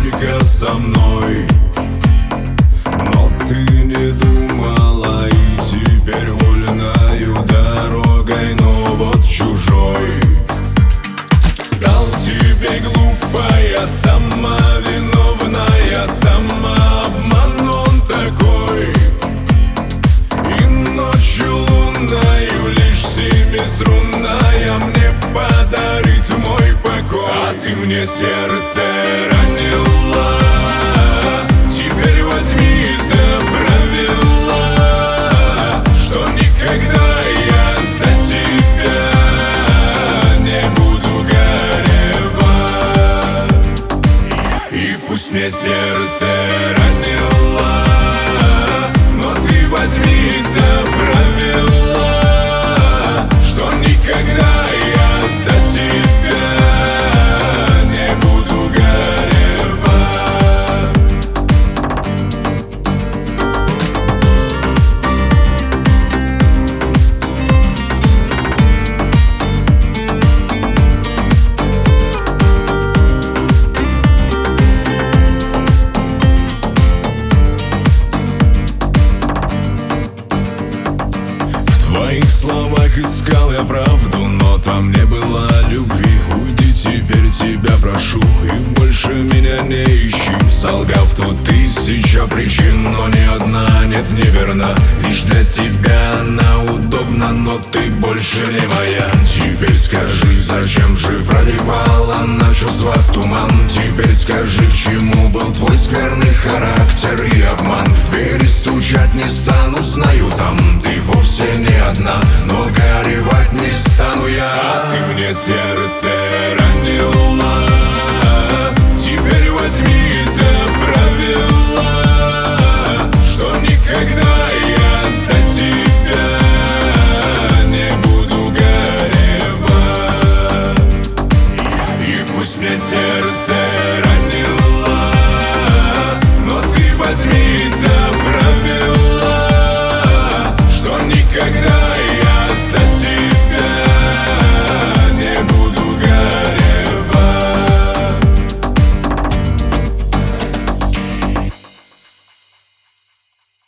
только со мной. Но ты не думала, и теперь вольною дорогой, но вот чужой. Стал тебе глупая, сама виновная, самообман он такой. И ночью лунною лишь семиструнная мне подарить мой покой. А ты мне сердце ранила, теперь возьми за правило, что никогда я за тебя не буду горевать. И пусть мне сердце ранило, но ты возьми за правило, что никогда я за тебя не буду горевать. В твоих словах искал я правду, но там не было любви. Уйди, теперь тебя прошу, и больше меня не ищи. Солгав тут тысяча причин, но ни одна нет неверна. Лишь для тебя она удобна, но ты больше не моя. Теперь скажи, зачем же проливала на чувства туман? Теперь скажи, к чему был твой скверный характер и обман? В двери стучать не стану, знаю, там ты вовсе не одна, но горевать не стану я. А ты мне сердце ранила,